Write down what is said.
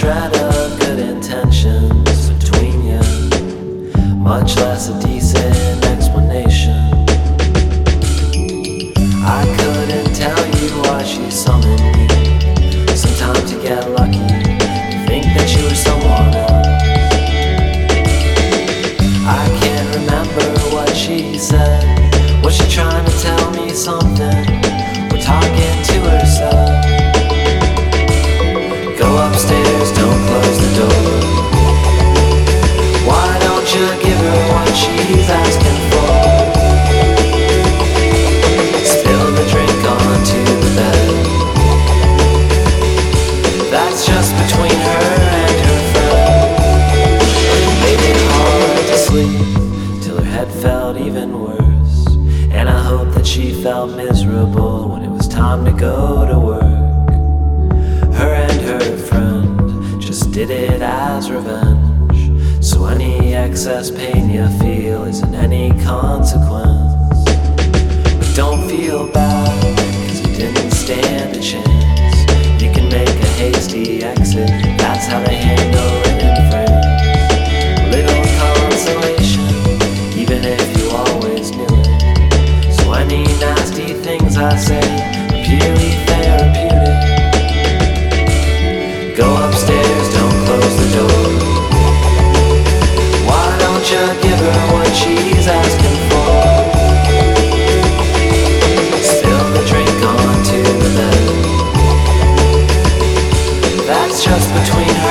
shred of good intentions between you, much less a decent explanation. I couldn't tell you why she summoned me. Sometimes you get lucky, you think that you were someone else. I can't remember what she said. Was she trying to tell me something? We're talking to herself. Go upstairs, don't close the door. Why don't you give her what she's asking for? Spill the drink onto the bed. That's just between her and her friend. Made it hard to sleep till her head felt even worse. And I hope that she felt miserable when it was time to go to work. Her and her friend just did it as revenge. So any excess pain you feel isn't any consequence. But don't feel bad, cause you didn't stand a chance. You can make a hasty exit, that's how they handle it in France. Little consolation, even if you always knew it. So any nasty things I say are purely therapeutic. Go upstairs, don't close the door. Why don't you give her what she's asking for? Spill the drink onto the bed. That's just between her